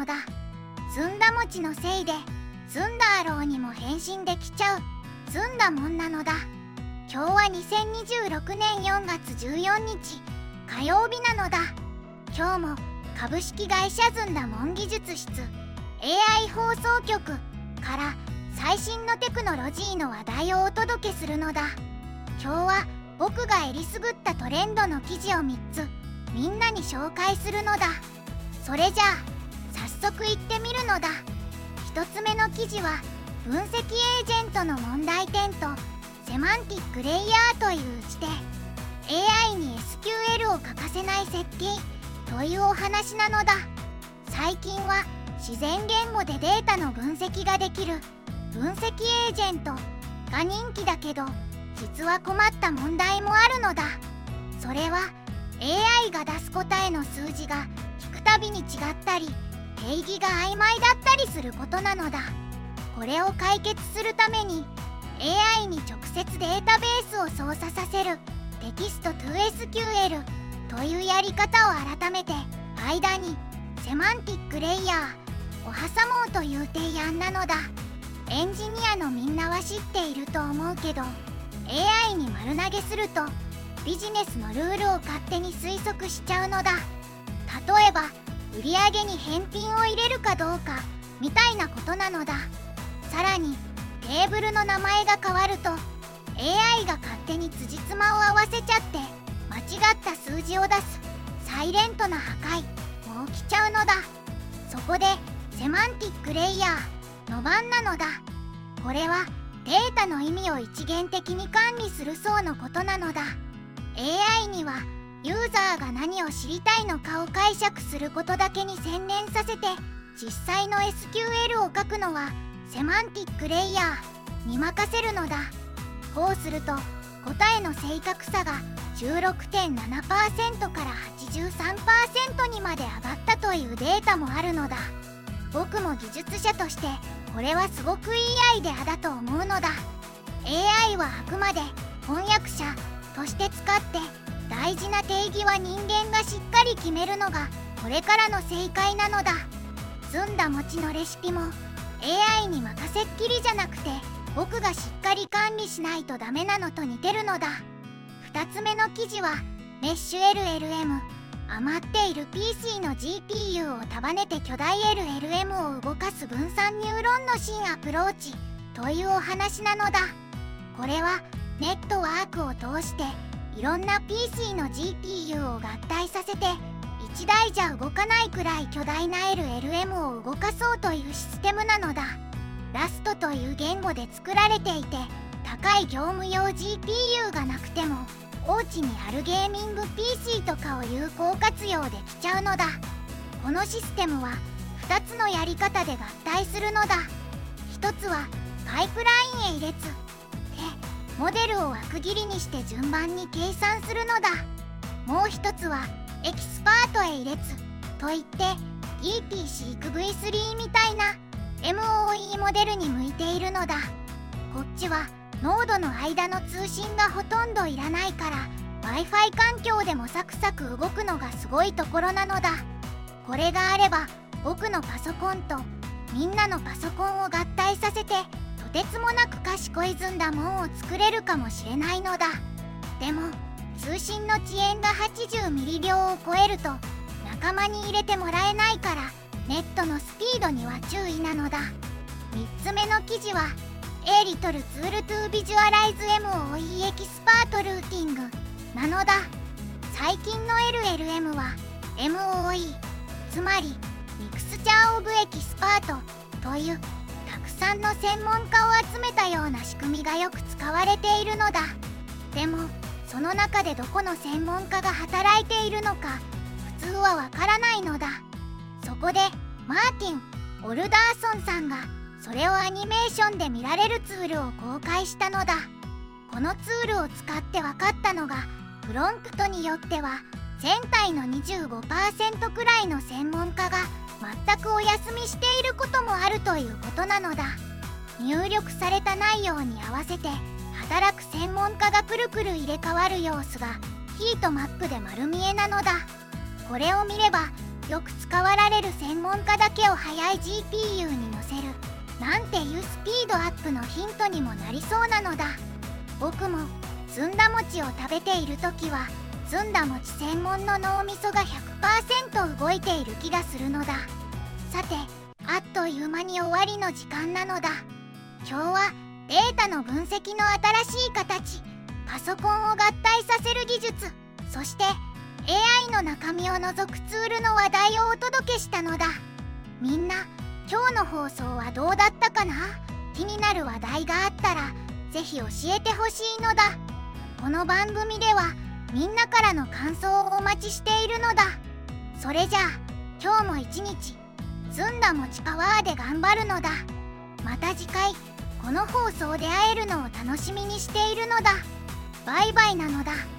だ。ずんだ餅のせいでずんだろうにも変身できちゃうずんだもんなのだ。今日は2026年4月14日火曜日なのだ。今日も株式会社ずんだもん技術室 AI 放送局から最新のテクノロジーの話題をお届けするのだ。今日は僕がえりすぐったトレンドの記事を3つみんなに紹介するのだ。それじゃあ早速いってみるのだ。1つ目の記事は分析エージェントの問題点とセマンティックレイヤーという字で AI に SQL を欠かせない設計というお話なのだ。最近は自然言語でデータの分析ができる分析エージェントが人気だけど、実は困った問題もあるのだ。それは AI が出す答えの数字が聞くたびに違ったり定義が曖昧だったりすることなのだ。これを解決するために AI に直接データベースを操作させるテキスト 2SQL というやり方を改めて間にセマンティックレイヤーを挟もうという提案なのだ。エンジニアのみんなは知っていると思うけど AI に丸投げするとビジネスのルールを勝手に推測しちゃうのだ。例えば売上に返品を入れるかどうかみたいなことなのだ。さらにテーブルの名前が変わると AI が勝手に辻褄を合わせちゃって間違った数字を出すサイレントな破壊も起きちゃうのだ。そこでセマンティックレイヤーの番なのだ。これはデータの意味を一元的に管理する層のことなのだ。 AI にはユーザーが何を知りたいのかを解釈することだけに専念させて実際の SQL を書くのはセマンティックレイヤーに任せるのだ。こうすると答えの正確さが 16.7% から 83% にまで上がったというデータもあるのだ。僕も技術者としてこれはすごくいいアイデアだと思うのだ。 AI はあくまで翻訳者として使って大事な定義は人間がしっかり決めるのがこれからの正解なのだ。ずんだ餅のレシピも AI に任せっきりじゃなくて僕がしっかり管理しないとダメなのと似てるのだ。2つ目の記事はメッシュ LLM 余っている PC の GPU を束ねて巨大 LLM を動かす分散ニューロンの新アプローチというお話なのだ。これはネットワークを通していろんな PC の GPU を合体させて1台じゃ動かないくらい巨大な LLM を動かそうというシステムなのだ。ラストという言語で作られていて高い業務用 GPU がなくてもお家にあるゲーミング PC とかを有効活用できちゃうのだ。このシステムは2つのやり方で合体するのだ。1つはパイプラインへ列でモデルを枠切りにして順番に計算するのだ。もう1つはエキスパートへ列といって DeepSeek V3 みたいな MOE モデルに向いているのだ。こっちはノードの間の通信がほとんどいらないから Wi-Fi 環境でもサクサク動くのがすごいところなのだ。これがあれば僕のパソコンとみんなのパソコンを合体させてとてつもなく賢いずんだもんを作れるかもしれないのだ。でも通信の遅延が80ミリ秒を超えると仲間に入れてもらえないからネットのスピードには注意なのだ。3つ目の記事はA Little Tool to Visualize MOE エキスパートルーティングなのだ。最近の LLM は MOE つまりミクスチャーオブエキスパートというたくさんの専門家を集めたような仕組みがよく使われているのだ。でもその中でどこの専門家が働いているのか普通はわからないのだ。そこでマーティン・オルダーソンさんがそれをアニメーションで見られるツールを公開したのだ。このツールを使って分かったのがプロンプトによっては全体の 25% くらいの専門家が全くお休みしていることもあるということなのだ。入力された内容に合わせて働く専門家がくるくる入れ替わる様子がヒートマップで丸見えなのだ。これを見ればよく使われる専門家だけを速い GPU に乗せるなんていうスピードアップのヒントにもなりそうなのだ。僕もずんだ餅を食べている時はずんだ餅専門の脳みそが 100% 動いている気がするのだ。さて、あっという間に終わりの時間なのだ。今日はデータの分析の新しい形、パソコンを合体させる技術、そして AI の中身を覗くツールの話題をお届けしたのだ。みんな、今日の放送はどうだったかな？気になる話題があったらぜひ教えてほしいのだ。この番組ではみんなからの感想をお待ちしているのだ。それじゃあ今日も一日ずんだ餅パワーで頑張るのだ。また次回この放送で会えるのを楽しみにしているのだ。バイバイなのだ。